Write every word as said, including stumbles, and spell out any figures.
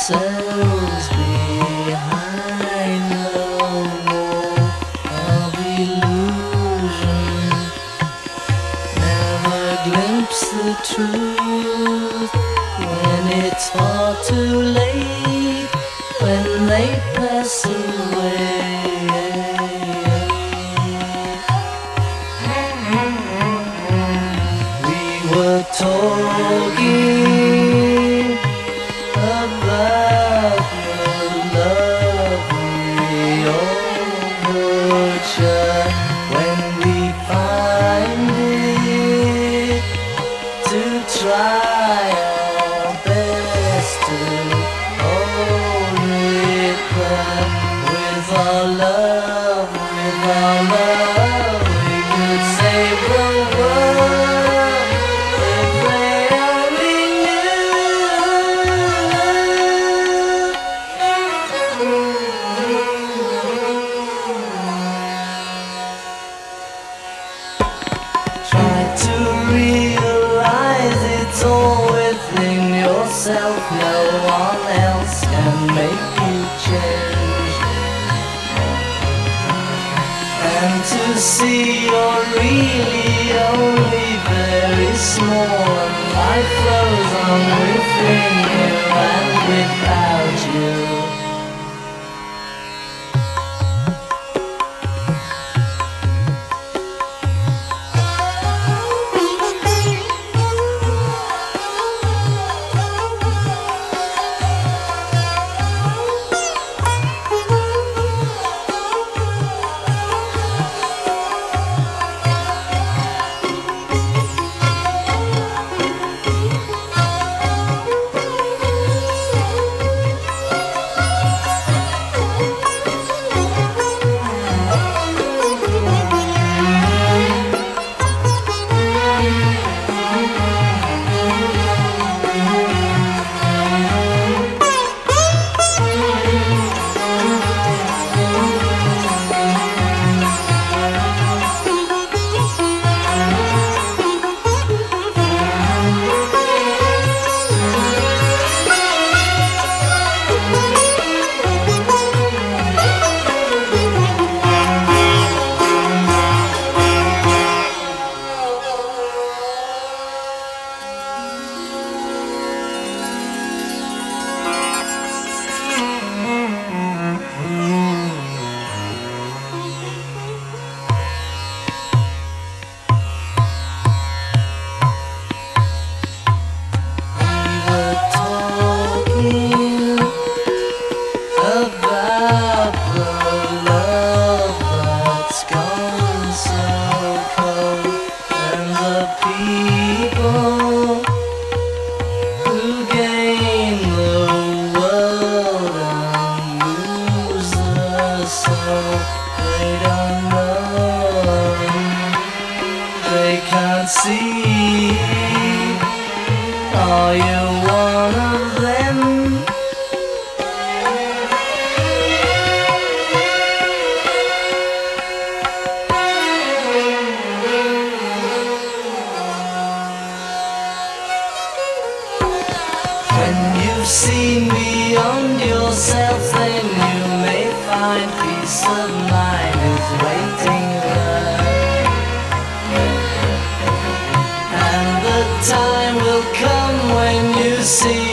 yourselves behind the wall of illusion. Never glimpse the truth when it's far too late, when they pass away. We were talking about the lovely overture when we find it, to try our best to hold it back. With our love, with our love, we could save the world if they only try to realize it's all within yourself. No one else can make you change. And to see you're really only very small, and life flows on within you and without you. About the love that's gone so cold, and the people who gain the world and lose the soul. They don't know, they can't see. Are you one of them? When you've seen beyond yourself, then you may find peace of mind is waiting there. And the time will come when you see